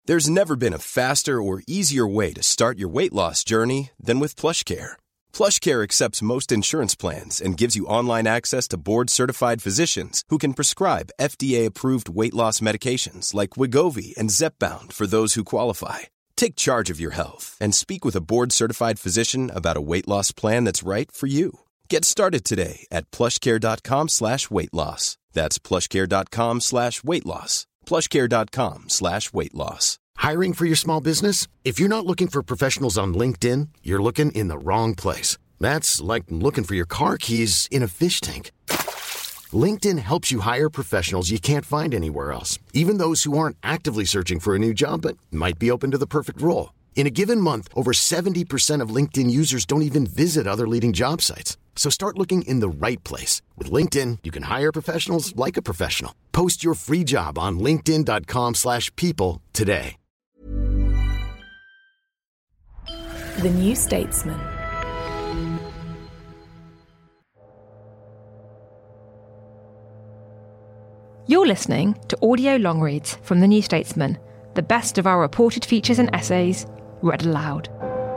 There's never been a faster or easier way to start your weight loss journey than with PlushCare. PlushCare accepts most insurance plans and gives you online access to board-certified physicians who can prescribe FDA-approved weight loss medications like Wegovy and Zepbound for those who qualify. Take charge of your health and speak with a board-certified physician about a weight loss plan that's right for you. Get started today at plushcare.com/weight loss. That's plushcare.com/weight loss. plushcare.com/weight loss. Hiring for your small business? If you're not looking for professionals on LinkedIn, you're looking in the wrong place. That's like looking for your car keys in a fish tank. LinkedIn helps you hire professionals you can't find anywhere else, even those who aren't actively searching for a new job but might be open to the perfect role. In a given month, over 70% of LinkedIn users don't even visit other leading job sites. So start looking in the right place. With LinkedIn, you can hire professionals like a professional. Post your free job on linkedin.com/people today. The New Statesman. You're listening to audio long reads from The New Statesman, the best of our reported features and essays, read aloud.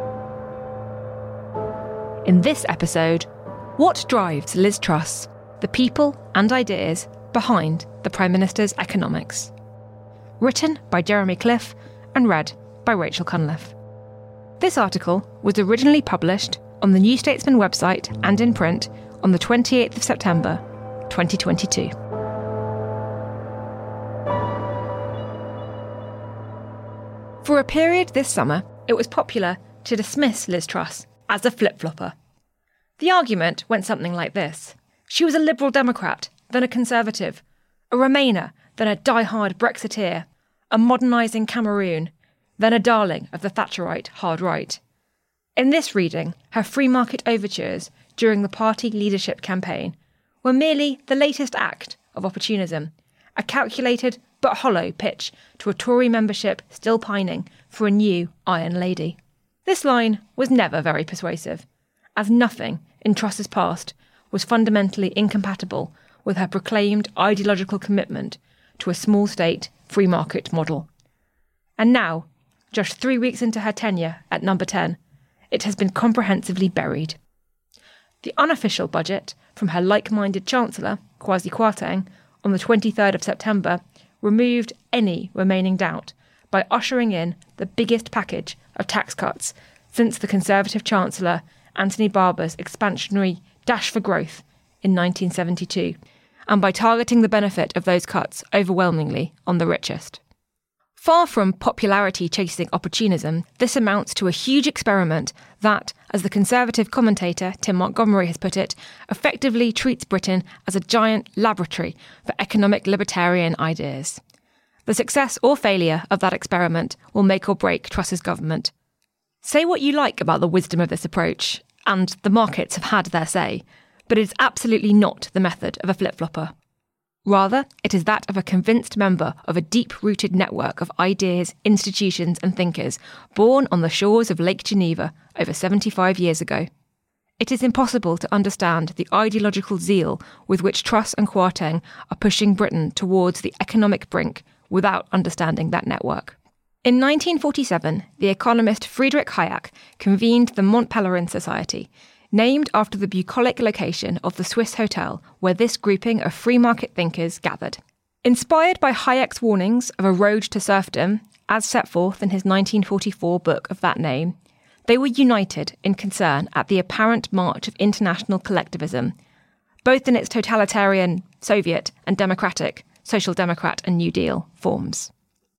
In this episode, what drives Liz Truss, the people and ideas behind the Prime Minister's economics? Written by Jeremy Cliff and read by Rachel Cunliffe. This article was originally published on the New Statesman website and in print on the 28th of September, 2022. For a period this summer, it was popular to dismiss Liz Truss as a flip-flopper. The argument went something like this. She was a Liberal Democrat, then a Conservative, a Remainer, then a die-hard Brexiteer, a modernising Cameroon, then a darling of the Thatcherite hard right. In this reading, her free market overtures during the party leadership campaign were merely the latest act of opportunism, a calculated but hollow pitch to a Tory membership still pining for a new Iron Lady. This line was never very persuasive, as nothing in Truss's past was fundamentally incompatible with her proclaimed ideological commitment to a small state free market model. And now, just 3 weeks into her tenure at Number 10, it has been comprehensively buried. The unofficial budget from her like-minded Chancellor, Kwasi Kwarteng, on the 23rd of September removed any remaining doubt by ushering in the biggest package of tax cuts since the Conservative Chancellor Anthony Barber's expansionary Dash for Growth in 1972, and by targeting the benefit of those cuts overwhelmingly on the richest. Far from popularity-chasing opportunism, this amounts to a huge experiment that, as the Conservative commentator Tim Montgomery has put it, effectively treats Britain as a giant laboratory for economic libertarian ideas. The success or failure of that experiment will make or break Truss's government. Say what you like about the wisdom of this approach, and the markets have had their say, but it is absolutely not the method of a flip-flopper. Rather, it is that of a convinced member of a deep-rooted network of ideas, institutions and thinkers born on the shores of Lake Geneva over 75 years ago. It is impossible to understand the ideological zeal with which Truss and Kwarteng are pushing Britain towards the economic brink without understanding that network. In 1947, the economist Friedrich Hayek convened the Mont Pelerin Society, named after the bucolic location of the Swiss hotel where this grouping of free market thinkers gathered. Inspired by Hayek's warnings of a road to serfdom, as set forth in his 1944 book of that name, they were united in concern at the apparent march of international collectivism, both in its totalitarian, Soviet and democratic, Social Democrat and New Deal forms.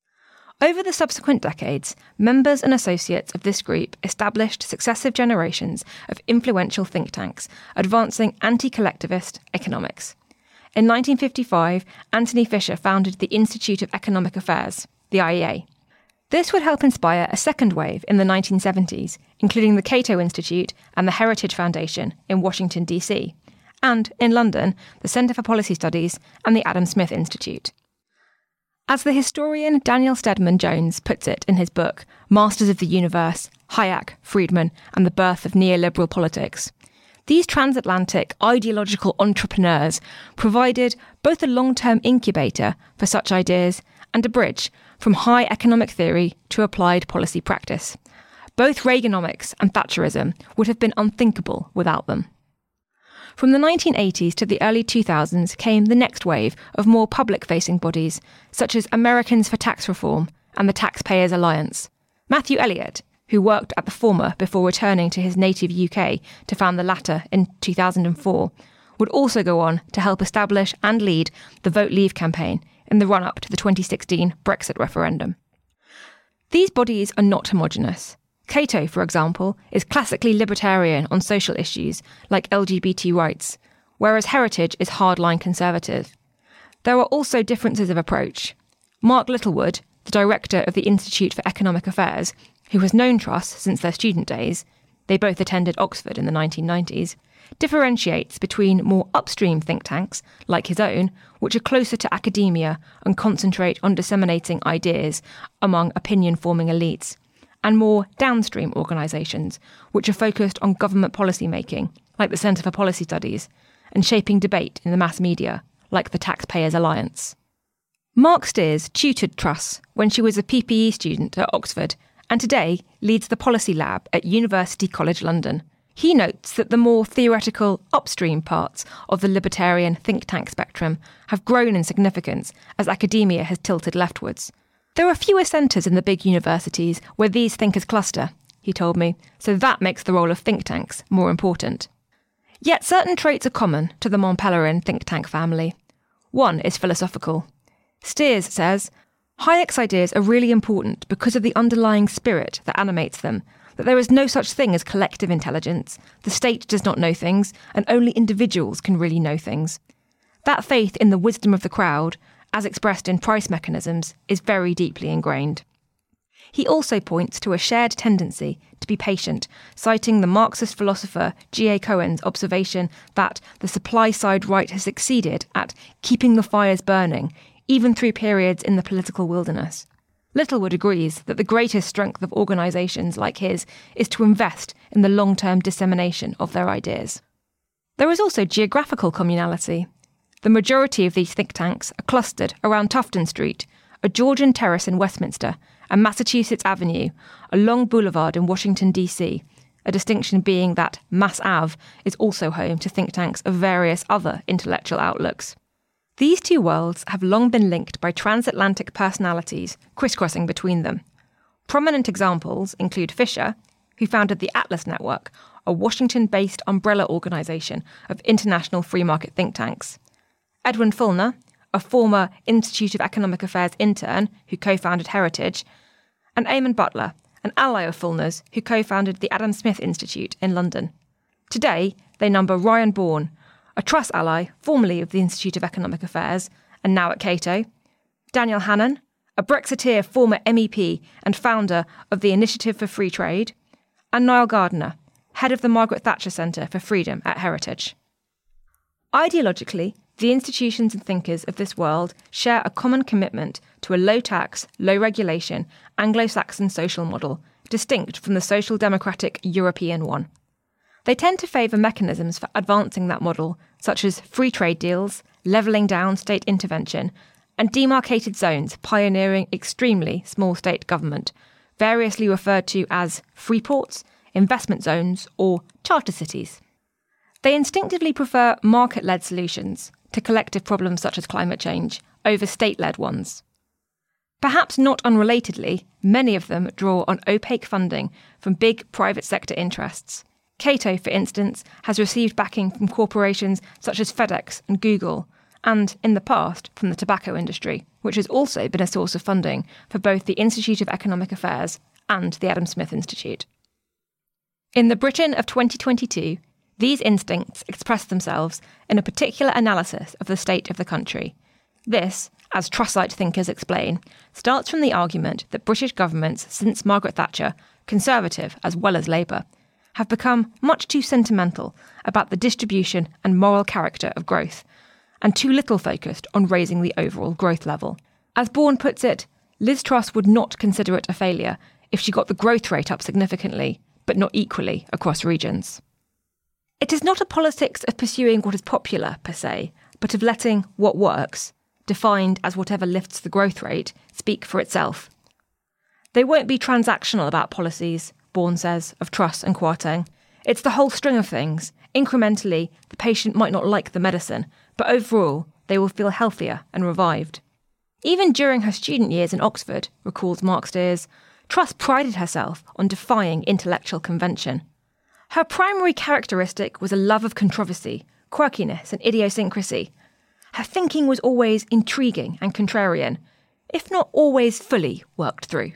Over the subsequent decades, members and associates of this group established successive generations of influential think tanks advancing anti-collectivist economics. In 1955, Anthony Fisher founded the Institute of Economic Affairs, the IEA. This would help inspire a second wave in the 1970s, including the Cato Institute and the Heritage Foundation in Washington, D.C., and, in London, the Centre for Policy Studies and the Adam Smith Institute. As the historian Daniel Stedman Jones puts it in his book, Masters of the Universe, Hayek, Friedman, and the Birth of Neoliberal Politics, these transatlantic ideological entrepreneurs provided both a long-term incubator for such ideas and a bridge from high economic theory to applied policy practice. Both Reaganomics and Thatcherism would have been unthinkable without them. From the 1980s to the early 2000s came the next wave of more public-facing bodies, such as Americans for Tax Reform and the Taxpayers Alliance. Matthew Elliott, who worked at the former before returning to his native UK to found the latter in 2004, would also go on to help establish and lead the Vote Leave campaign in the run-up to the 2016 Brexit referendum. These bodies are not homogenous. Cato, for example, is classically libertarian on social issues like LGBT rights, whereas Heritage is hardline conservative. There are also differences of approach. Mark Littlewood, the director of the Institute for Economic Affairs, who has known Truss since their student days, they both attended Oxford in the 1990s, differentiates between more upstream think tanks, like his own, which are closer to academia and concentrate on disseminating ideas among opinion-forming elites, and more downstream organisations, which are focused on government policy making, like the Centre for Policy Studies, and shaping debate in the mass media, like the Taxpayers Alliance. Mark Steers tutored Truss when she was a PPE student at Oxford, and today leads the Policy Lab at University College London. He notes that the more theoretical upstream parts of the libertarian think tank spectrum have grown in significance as academia has tilted leftwards. There are fewer centres in the big universities where these thinkers cluster, he told me, so that makes the role of think tanks more important. Yet certain traits are common to the Mont Pelerin think tank family. One is philosophical. Steers says, Hayek's ideas are really important because of the underlying spirit that animates them, that there is no such thing as collective intelligence, the state does not know things, and only individuals can really know things. That faith in the wisdom of the crowd, as expressed in price mechanisms, is very deeply ingrained. He also points to a shared tendency to be patient, citing the Marxist philosopher G.A. Cohen's observation that the supply-side right has succeeded at keeping the fires burning, even through periods in the political wilderness. Littlewood agrees that the greatest strength of organisations like his is to invest in the long-term dissemination of their ideas. There is also geographical communality. The majority of these think tanks are clustered around Tufton Street, a Georgian terrace in Westminster, and Massachusetts Avenue, a long boulevard in Washington, D.C., a distinction being that Mass Ave is also home to think tanks of various other intellectual outlooks. These two worlds have long been linked by transatlantic personalities crisscrossing between them. Prominent examples include Fisher, who founded the Atlas Network, a Washington-based umbrella organisation of international free market think tanks, Edwin Fulner, a former Institute of Economic Affairs intern who co-founded Heritage, and Eamon Butler, an ally of Fulner's who co-founded the Adam Smith Institute in London. Today, they number Ryan Bourne, a Truss ally formerly of the Institute of Economic Affairs and now at Cato, Daniel Hannan, a Brexiteer former MEP and founder of the Initiative for Free Trade, and Niall Gardiner, head of the Margaret Thatcher Centre for Freedom at Heritage. Ideologically, the institutions and thinkers of this world share a common commitment to a low-tax, low-regulation, Anglo-Saxon social model, distinct from the social democratic European one. They tend to favour mechanisms for advancing that model, such as free trade deals, levelling down state intervention, and demarcated zones pioneering extremely small state government, variously referred to as free ports, investment zones, or charter cities. They instinctively prefer market-led solutions to collective problems such as climate change over state-led ones. Perhaps not unrelatedly, many of them draw on opaque funding from big private sector interests. Cato, for instance, has received backing from corporations such as FedEx and Google, and, in the past, from the tobacco industry, which has also been a source of funding for both the Institute of Economic Affairs and the Adam Smith Institute. In the Britain of 2022, these instincts express themselves in a particular analysis of the state of the country. This, as Trussite thinkers explain, starts from the argument that British governments since Margaret Thatcher, Conservative as well as Labour, have become much too sentimental about the distribution and moral character of growth, and too little focused on raising the overall growth level. As Bourne puts it, Liz Truss would not consider it a failure if she got the growth rate up significantly, but not equally across regions. It is not a politics of pursuing what is popular, per se, but of letting what works defined as whatever lifts the growth rate, speak for itself. They won't be transactional about policies, Bourne says, of Truss and Kwarteng. It's the whole string of things. Incrementally, the patient might not like the medicine, but overall, they will feel healthier and revived. Even during her student years in Oxford, recalls Mark Steers, Truss prided herself on defying intellectual convention. Her primary characteristic was a love of controversy, quirkiness and idiosyncrasy. Her thinking was always intriguing and contrarian, if not always fully worked through.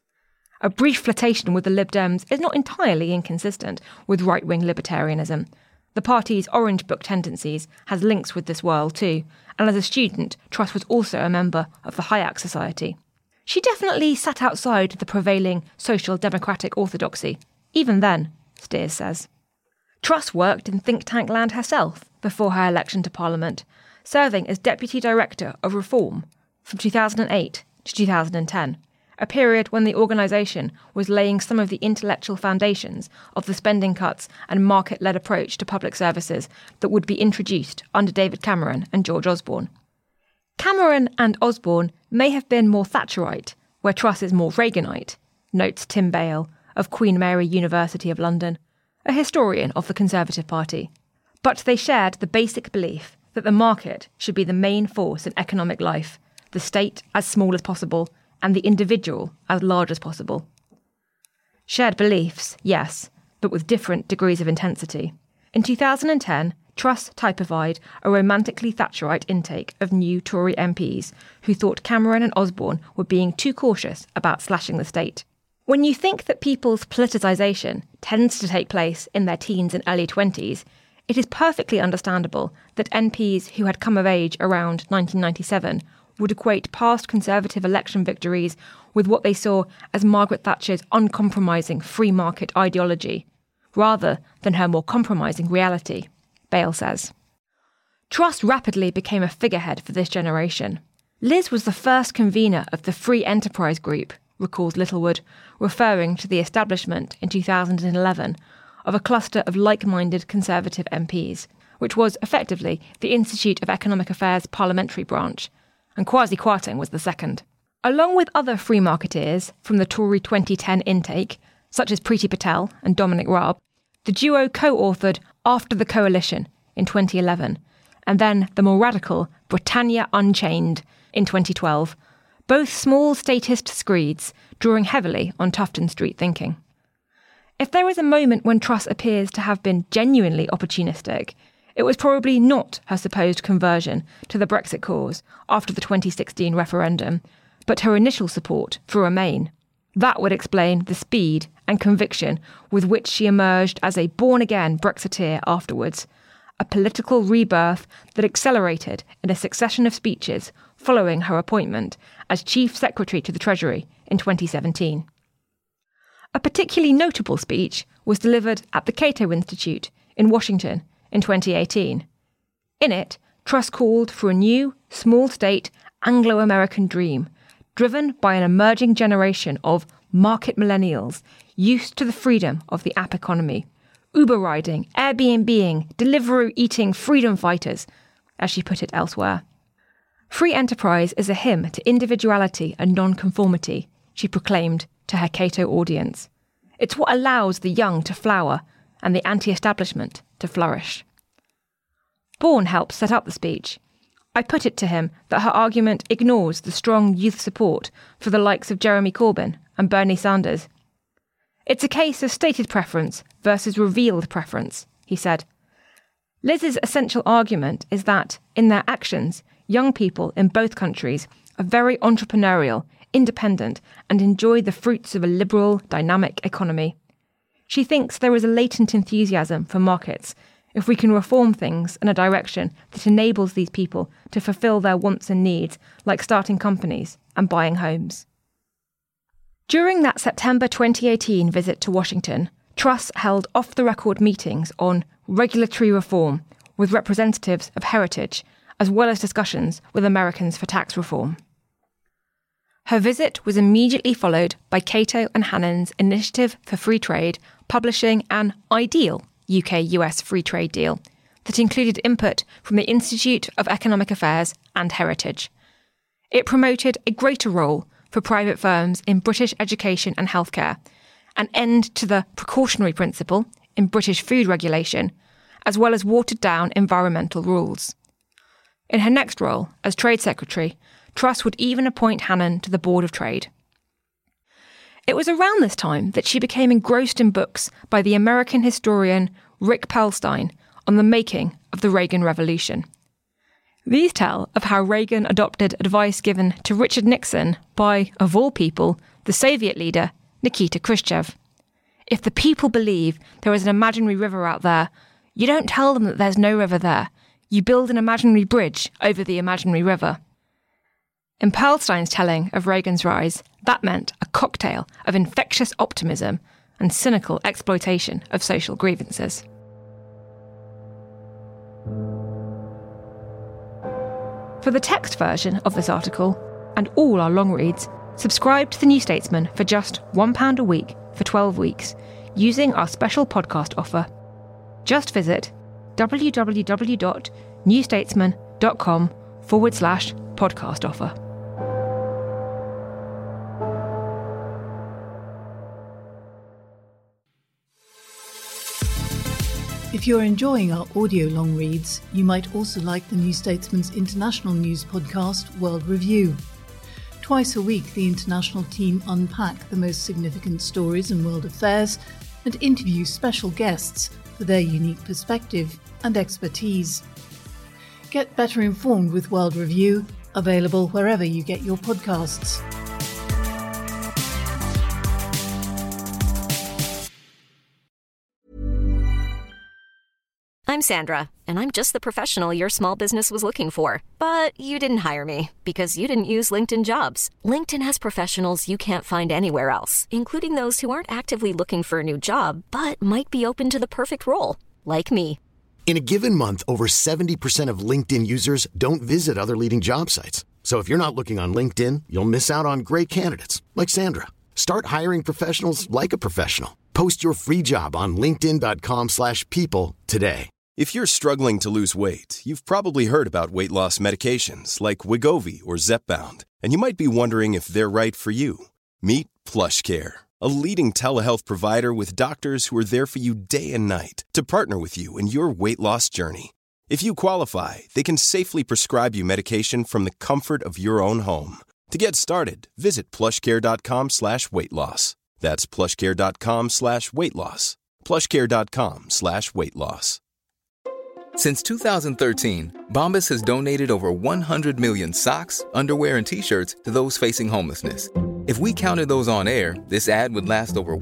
A brief flirtation with the Lib Dems is not entirely inconsistent with right-wing libertarianism. The party's Orange Book tendencies has links with this world too, and as a student, Truss was also a member of the Hayek Society. She definitely sat outside the prevailing social democratic orthodoxy, even then, Steers says. Truss worked in think tank land herself before her election to Parliament, serving as Deputy Director of Reform from 2008 to 2010, a period when the organisation was laying some of the intellectual foundations of the spending cuts and market-led approach to public services that would be introduced under David Cameron and George Osborne. Cameron and Osborne may have been more Thatcherite, where Truss is more Reaganite, notes Tim Bale of Queen Mary University of London, a historian of the Conservative Party. But they shared the basic belief that the market should be the main force in economic life, the state as small as possible, and the individual as large as possible. Shared beliefs, yes, but with different degrees of intensity. In 2010, Truss typified a romantically Thatcherite intake of new Tory MPs who thought Cameron and Osborne were being too cautious about slashing the state. When you think that people's politicisation tends to take place in their teens and early 20s, it is perfectly understandable that MPs who had come of age around 1997 would equate past Conservative election victories with what they saw as Margaret Thatcher's uncompromising free market ideology, rather than her more compromising reality, Bale says. Truss rapidly became a figurehead for this generation. Liz was the first convener of the Free Enterprise Group, recalls Littlewood, referring to the establishment in 2011 of a cluster of like-minded Conservative MPs, which was effectively the Institute of Economic Affairs parliamentary branch, and Kwasi Kwarteng was the second. Along with other free marketeers from the Tory 2010 intake, such as Priti Patel and Dominic Raab, the duo co-authored After the Coalition in 2011, and then the more radical Britannia Unchained in 2012, both small statist screeds drawing heavily on Tufton Street thinking. If there is a moment when Truss appears to have been genuinely opportunistic, it was probably not her supposed conversion to the Brexit cause after the 2016 referendum, but her initial support for Remain. That would explain the speed and conviction with which she emerged as a born-again Brexiteer afterwards, a political rebirth that accelerated in a succession of speeches following her appointment as Chief Secretary to the Treasury in 2017. A particularly notable speech was delivered at the Cato Institute in Washington in 2018. In it, Truss called for a new, small-state, Anglo-American dream, driven by an emerging generation of market millennials used to the freedom of the app economy, Uber-riding, Airbnb-ing, Deliveroo-eating freedom fighters, as she put it elsewhere. Free enterprise is a hymn to individuality and non-conformity, she proclaimed to her Cato audience. It's what allows the young to flower and the anti-establishment to flourish. Bourne helped set up the speech. I put it to him that her argument ignores the strong youth support for the likes of Jeremy Corbyn and Bernie Sanders. It's a case of stated preference versus revealed preference, he said. Liz's essential argument is that, in their actions, young people in both countries are very entrepreneurial, independent, and enjoy the fruits of a liberal, dynamic economy. She thinks there is a latent enthusiasm for markets if we can reform things in a direction that enables these people to fulfil their wants and needs, like starting companies and buying homes. During that September 2018 visit to Washington, Truss held off-the-record meetings on regulatory reform with representatives of Heritage, as well as discussions with Americans for tax reform. Her visit was immediately followed by Cato and Hannon's Initiative for Free Trade publishing an ideal UK-US free trade deal that included input from the Institute of Economic Affairs and Heritage, It promoted a greater role for private firms in British education and healthcare, an end to the precautionary principle in British food regulation, as well as watered down environmental rules. In her next role as Trade Secretary, Truss would even appoint Hannon to the Board of Trade. It was around this time that she became engrossed in books by the American historian Rick Perlstein on the making of the Reagan Revolution. These tell of how Reagan adopted advice given to Richard Nixon by, of all people, the Soviet leader Nikita Khrushchev. If the people believe there is an imaginary river out there, you don't tell them that there's no river there. You build an imaginary bridge over the imaginary river. In Perlstein's telling of Reagan's rise, that meant a cocktail of infectious optimism and cynical exploitation of social grievances. For the text version of this article, and all our long reads, subscribe to The New Statesman for just £1 a week for 12 weeks, using our special podcast offer. Just visit www.newstatesman.com/podcast offer. If you're enjoying our audio long reads, you might also like the New Statesman's international news podcast, World Review. Twice a week, the international team unpack the most significant stories in world affairs and interview special guests for their unique perspective and expertise. Get better informed with World Review, available wherever you get your podcasts. I'm Sandra, and I'm just the professional your small business was looking for. But you didn't hire me because you didn't use LinkedIn Jobs. LinkedIn has professionals you can't find anywhere else, including those who aren't actively looking for a new job, but might be open to the perfect role, like me. In a given month, over 70% of LinkedIn users don't visit other leading job sites. So if you're not looking on LinkedIn, you'll miss out on great candidates like Sandra. Start hiring professionals like a professional. Post your free job on linkedin.com/people today. If you're struggling to lose weight, you've probably heard about weight loss medications like Wegovy or Zepbound, and you might be wondering if they're right for you. Meet PlushCare, a leading telehealth provider with doctors who are there for you day and night to partner with you in your weight loss journey. If you qualify, they can safely prescribe you medication from the comfort of your own home. To get started, visit plushcare.com/weightloss. That's plushcare.com/weightloss. plushcare.com/weightloss. Since 2013, Bombas has donated over 100 million socks, underwear, and T-shirts to those facing homelessness. If we counted those on air, this ad would last over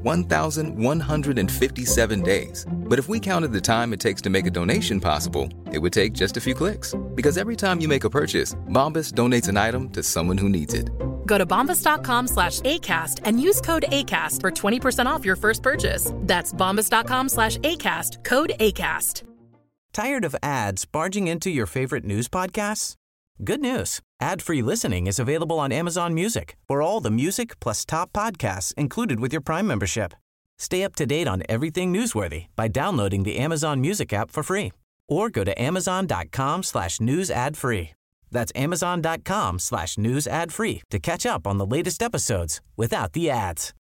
1,157 days. But if we counted the time it takes to make a donation possible, it would take just a few clicks. Because every time you make a purchase, Bombas donates an item to someone who needs it. Go to bombas.com/ACAST and use code ACAST for 20% off your first purchase. That's bombas.com/ACAST, code ACAST. Tired of ads barging into your favorite news podcasts? Good news. Ad-free listening is available on Amazon Music for all the music plus top podcasts included with your Prime membership. Stay up to date on everything newsworthy by downloading the Amazon Music app for free or go to amazon.com/news ad free. That's amazon.com/news ad free to catch up on the latest episodes without the ads.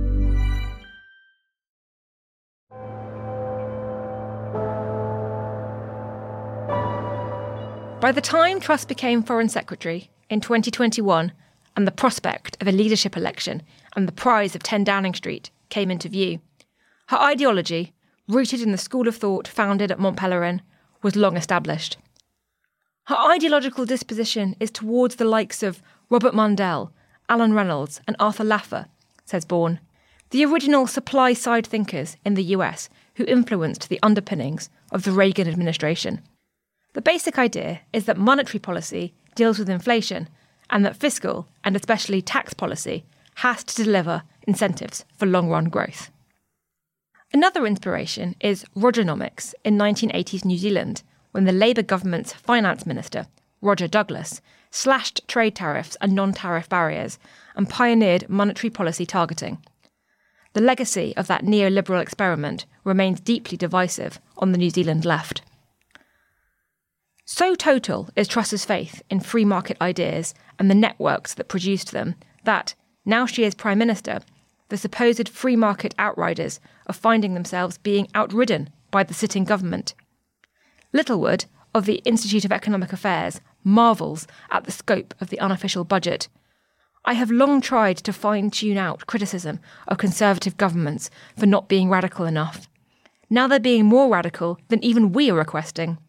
By the time Truss became Foreign Secretary in 2021 and the prospect of a leadership election and the prize of 10 Downing Street came into view, her ideology, rooted in the school of thought founded at Mont Pelerin, was long established. Her ideological disposition is towards the likes of Robert Mundell, Alan Reynolds and Arthur Laffer, says Bourne, the original supply-side thinkers in the US who influenced the underpinnings of the Reagan administration. The basic idea is that monetary policy deals with inflation and that fiscal, and especially tax policy, has to deliver incentives for long-run growth. Another inspiration is Rogernomics in 1980s New Zealand, when the Labour government's finance minister, Roger Douglas, slashed trade tariffs and non-tariff barriers and pioneered monetary policy targeting. The legacy of that neoliberal experiment remains deeply divisive on the New Zealand left. So total is Truss's faith in free market ideas and the networks that produced them that, now she is Prime Minister, the supposed free market outriders are finding themselves being outridden by the sitting government. Littlewood, of the Institute of Economic Affairs, marvels at the scope of the unofficial budget. I have long tried to fine-tune out criticism of Conservative governments for not being radical enough. Now they're being more radical than even we are requesting.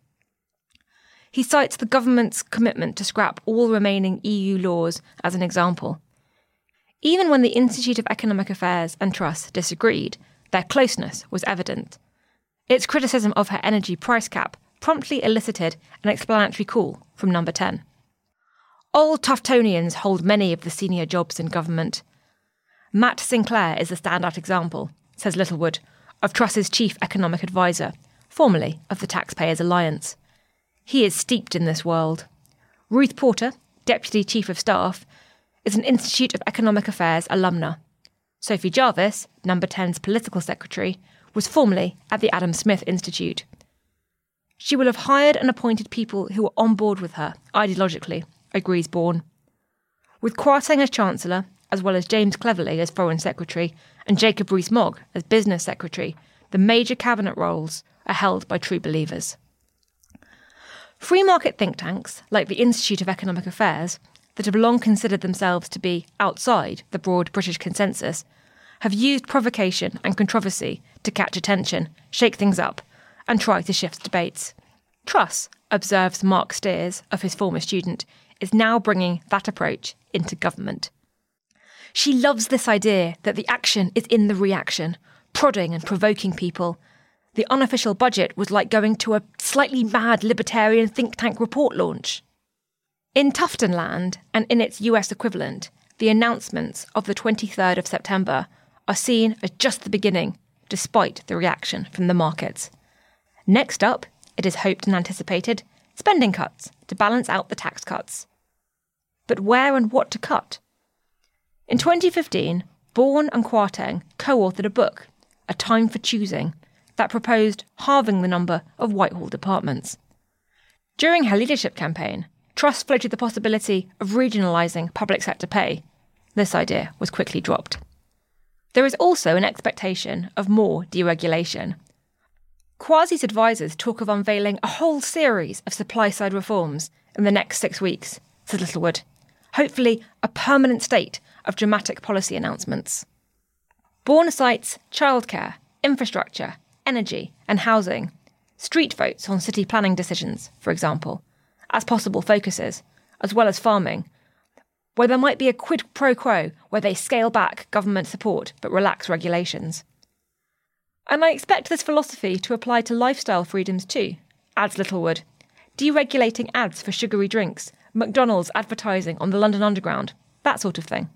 He cites the government's commitment to scrap all remaining EU laws as an example. Even when the Institute of Economic Affairs and Truss disagreed, their closeness was evident. Its criticism of her energy price cap promptly elicited an explanatory call from Number 10. Old Tuftonians hold many of the senior jobs in government. Matt Sinclair is the standout example, says Littlewood, of Truss's chief economic advisor, formerly of the Taxpayers Alliance. He is steeped in this world. Ruth Porter, Deputy Chief of Staff, is an Institute of Economic Affairs alumna. Sophie Jarvis, Number 10's political secretary, was formerly at the Adam Smith Institute. She will have hired and appointed people who are on board with her, ideologically, agrees Bourne. With Kwarteng as Chancellor, as well as James Cleverly as Foreign Secretary and Jacob Rees-Mogg as Business Secretary, the major cabinet roles are held by true believers. Free market think tanks, like the Institute of Economic Affairs, that have long considered themselves to be outside the broad British consensus, have used provocation and controversy to catch attention, shake things up, and try to shift debates. Truss, observes Mark Steers, of his former student, is now bringing that approach into government. She loves this idea that the action is in the reaction, prodding and provoking people. The unofficial budget was like going to a slightly mad libertarian think tank report launch. In Tuftonland, and in its US equivalent, the announcements of the 23rd of September are seen as just the beginning, despite the reaction from the markets. Next up, it is hoped and anticipated, spending cuts to balance out the tax cuts. But where and what to cut? In 2015, Bourne and Kwarteng co-authored a book, A Time for Choosing, that proposed halving the number of Whitehall departments. During her leadership campaign, Truss floated the possibility of regionalising public sector pay. This idea was quickly dropped. There is also an expectation of more deregulation. Kwasi's advisers talk of unveiling a whole series of supply-side reforms in the next 6 weeks, said Littlewood. Hopefully a permanent state of dramatic policy announcements. Bourne cites childcare, infrastructure, energy and housing, street votes on city planning decisions, for example, as possible focuses, as well as farming, where there might be a quid pro quo where they scale back government support but relax regulations. And I expect this philosophy to apply to lifestyle freedoms too, adds Littlewood. Deregulating ads for sugary drinks, McDonald's advertising on the London Underground, that sort of thing.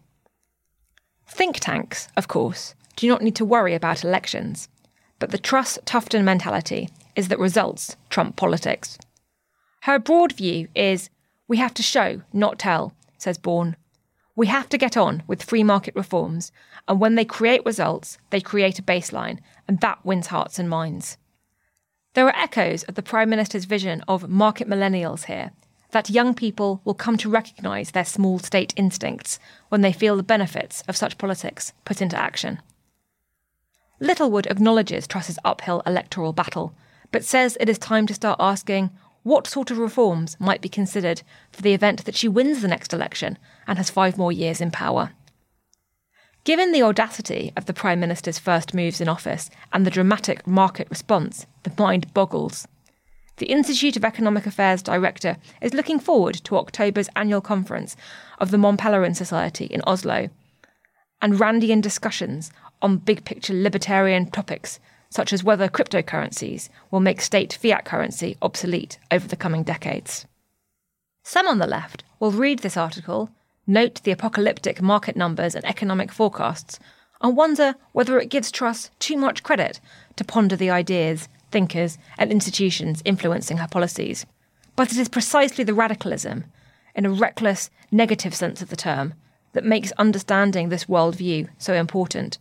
Think tanks, of course, do not need to worry about elections, but the Truss-Tufton mentality is that results trump politics. Her broad view is, we have to show, not tell, says Bourne. We have to get on with free market reforms, and when they create results, they create a baseline, and that wins hearts and minds. There are echoes of the Prime Minister's vision of market millennials here, that young people will come to recognise their small state instincts when they feel the benefits of such politics put into action. Littlewood acknowledges Truss's uphill electoral battle, but says it is time to start asking what sort of reforms might be considered for the event that she wins the next election and has 5 more years in power. Given the audacity of the Prime Minister's first moves in office and the dramatic market response, the mind boggles. The Institute of Economic Affairs Director is looking forward to October's annual conference of the Mont Pelerin Society in Oslo, and Randian discussions on big-picture libertarian topics such as whether cryptocurrencies will make state fiat currency obsolete over the coming decades. Some on the left will read this article, note the apocalyptic market numbers and economic forecasts, and wonder whether it gives Truss too much credit to ponder the ideas, thinkers and institutions influencing her policies. But it is precisely the radicalism, in a reckless, negative sense of the term, that makes understanding this worldview so important.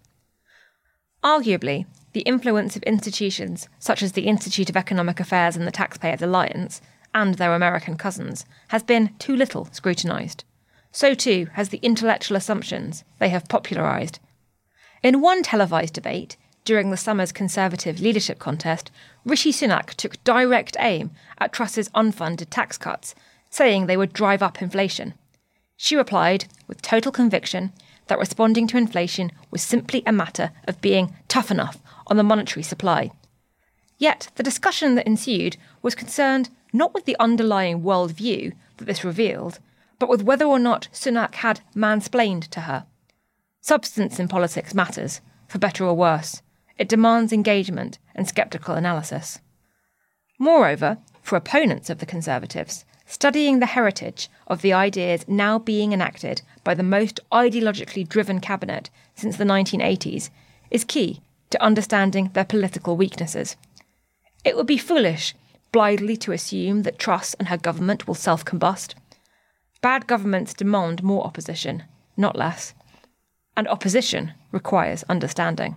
Arguably, the influence of institutions such as the Institute of Economic Affairs and the Taxpayers Alliance, and their American cousins, has been too little scrutinised. So too has the intellectual assumptions they have popularised. In one televised debate, during the summer's Conservative leadership contest, Rishi Sunak took direct aim at Truss's unfunded tax cuts, saying they would drive up inflation. She replied, with total conviction, that responding to inflation was simply a matter of being tough enough on the monetary supply. Yet the discussion that ensued was concerned not with the underlying worldview that this revealed, but with whether or not Sunak had mansplained to her. Substance in politics matters, for better or worse. It demands engagement and sceptical analysis. Moreover, for opponents of the Conservatives, studying the heritage of the ideas now being enacted by the most ideologically driven cabinet since the 1980s is key to understanding their political weaknesses. It would be foolish blithely to assume that Truss and her government will self-combust. Bad governments demand more opposition, not less. And opposition requires understanding.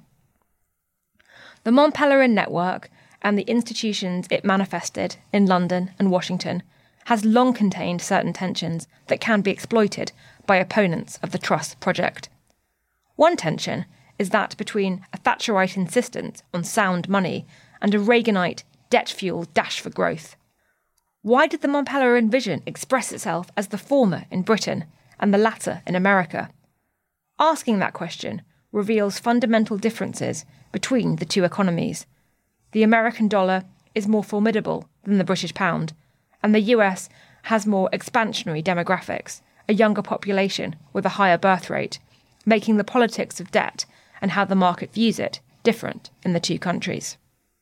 The Mont Pelerin network and the institutions it manifested in London and Washington has long contained certain tensions that can be exploited by opponents of the Truss project. One tension is that between a Thatcherite insistence on sound money and a Reaganite debt-fueled dash for growth. Why did the Mont Pelerin vision express itself as the former in Britain and the latter in America? Asking that question reveals fundamental differences between the two economies. The American dollar is more formidable than the British pound, and the US has more expansionary demographics, a younger population with a higher birth rate, making the politics of debt and how the market views it different in the two countries.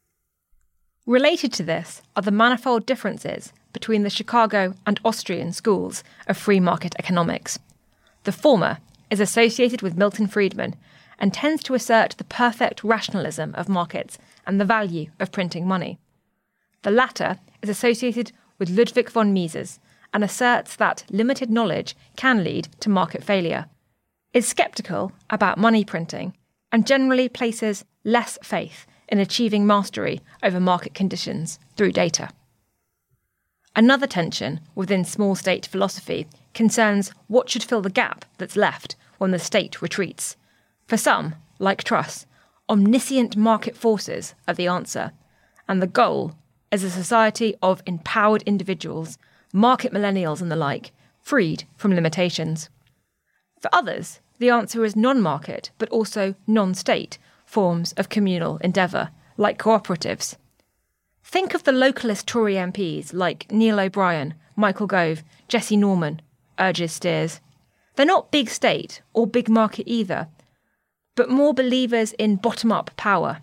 Related to this are the manifold differences between the Chicago and Austrian schools of free market economics. The former is associated with Milton Friedman and tends to assert the perfect rationalism of markets and the value of printing money. The latter is associated with Ludwig von Mises and asserts that limited knowledge can lead to market failure, is sceptical about money printing, and generally places less faith in achieving mastery over market conditions through data. Another tension within small state philosophy concerns what should fill the gap that's left when the state retreats. For some, like Truss, omniscient market forces are the answer, and the goal is a society of empowered individuals, market millennials and the like, freed from limitations. For others, the answer is non-market, but also non-state forms of communal endeavour, like cooperatives. Think of the localist Tory MPs like Neil O'Brien, Michael Gove, Jesse Norman, urges Steers. They're not big state or big market either, but more believers in bottom-up power.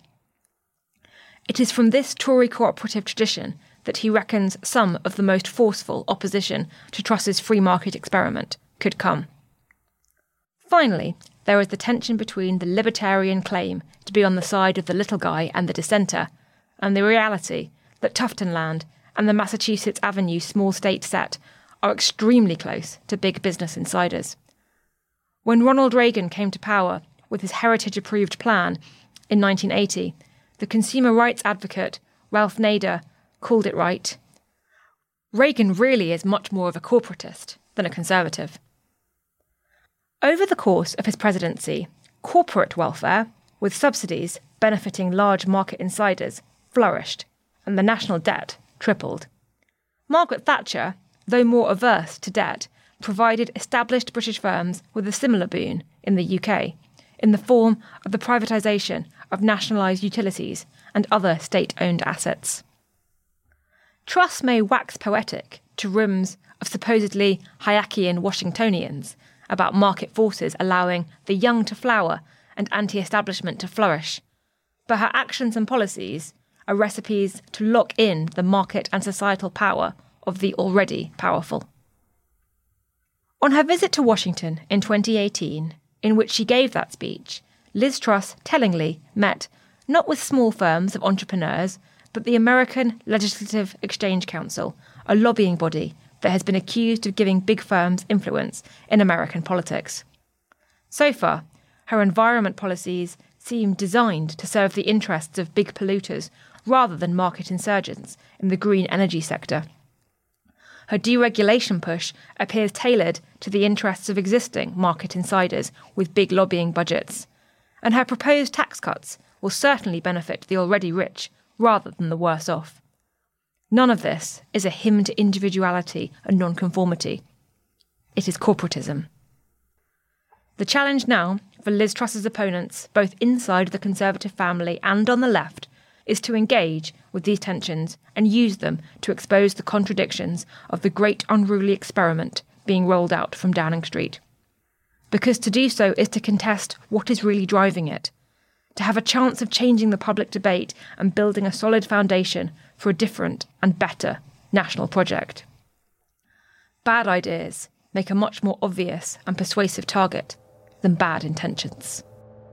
It is from this Tory cooperative tradition that he reckons some of the most forceful opposition to Truss's free market experiment could come. Finally, there is the tension between the libertarian claim to be on the side of the little guy and the dissenter, and the reality that Tufton Land and the Massachusetts Avenue small state set are extremely close to big business insiders. When Ronald Reagan came to power with his heritage-approved plan in 1980, the consumer rights advocate Ralph Nader called it right. Reagan really is much more of a corporatist than a conservative. Over the course of his presidency, corporate welfare, with subsidies benefiting large market insiders, flourished, and the national debt tripled. Margaret Thatcher, though more averse to debt, provided established British firms with a similar boon in the UK, in the form of the privatisation of nationalised utilities and other state-owned assets. Truss may wax poetic to rooms of supposedly Hayekian Washingtonians about market forces allowing the young to flower and anti-establishment to flourish, but her actions and policies are recipes to lock in the market and societal power of the already powerful. On her visit to Washington in 2018, in which she gave that speech, Liz Truss tellingly met not with small firms of entrepreneurs, but the American Legislative Exchange Council, a lobbying body that has been accused of giving big firms influence in American politics. So far, her environment policies seem designed to serve the interests of big polluters rather than market insurgents in the green energy sector. Her deregulation push appears tailored to the interests of existing market insiders with big lobbying budgets. And her proposed tax cuts will certainly benefit the already rich rather than the worse off. None of this is a hymn to individuality and nonconformity. It is corporatism. The challenge now for Liz Truss's opponents, both inside the Conservative family and on the left, is to engage with these tensions and use them to expose the contradictions of the great unruly experiment being rolled out from Downing Street. Because to do so is to contest what is really driving it, to have a chance of changing the public debate and building a solid foundation for a different and better national project. Bad ideas make a much more obvious and persuasive target than bad intentions.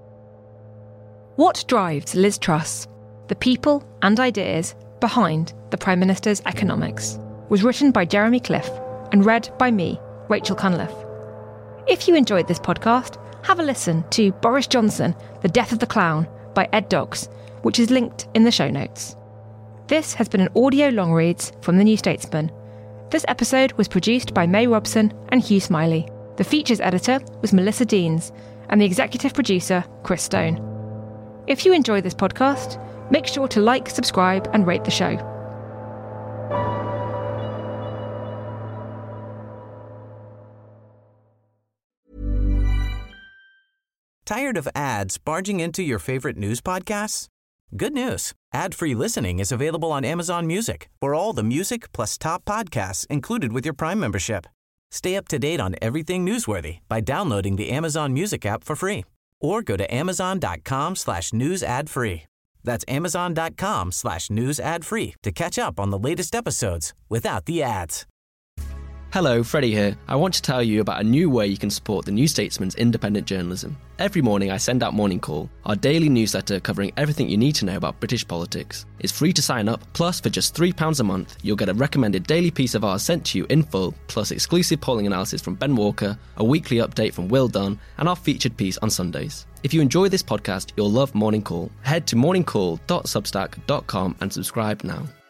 What drives Liz Truss? The people and ideas behind the Prime Minister's economics was written by Jeremy Cliff and read by me, Rachel Cunliffe. If you enjoyed this podcast, have a listen to Boris Johnson, The Death of the Clown by Ed Doggs, which is linked in the show notes. This has been an audio long reads from The New Statesman. This episode was produced by May Robson and Hugh Smiley. The features editor was Melissa Deans and the executive producer, Chris Stone. If you enjoy this podcast, make sure to like, subscribe and rate the show. Tired of ads barging into your favorite news podcasts? Good news. Ad-free listening is available on Amazon Music for all the music plus top podcasts included with your Prime membership. Stay up to date on everything newsworthy by downloading the Amazon Music app for free or go to amazon.com/news ad free. That's amazon.com/news ad free to catch up on the latest episodes without the ads. Hello, Freddie here. I want to tell you about a new way you can support The New Statesman's independent journalism. Every morning I send out Morning Call, our daily newsletter covering everything you need to know about British politics. It's free to sign up, plus for just £3 a month, you'll get a recommended daily piece of ours sent to you in full, plus exclusive polling analysis from Ben Walker, a weekly update from Will Dunn, and our featured piece on Sundays. If you enjoy this podcast, you'll love Morning Call. Head to morningcall.substack.com and subscribe now.